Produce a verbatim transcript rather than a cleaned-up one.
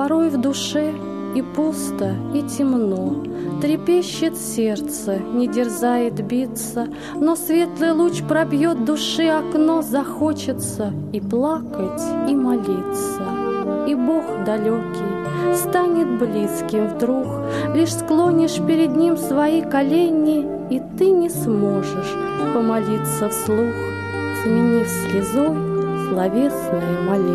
Порой в душе и пусто, и темно, трепещет сердце, не дерзает биться, но светлый луч пробьет души окно, захочется и плакать, и молиться. И Бог далекий станет близким вдруг, лишь склонишь перед Ним свои колени, и ты не сможешь помолиться вслух, сменив слезой словесное моление.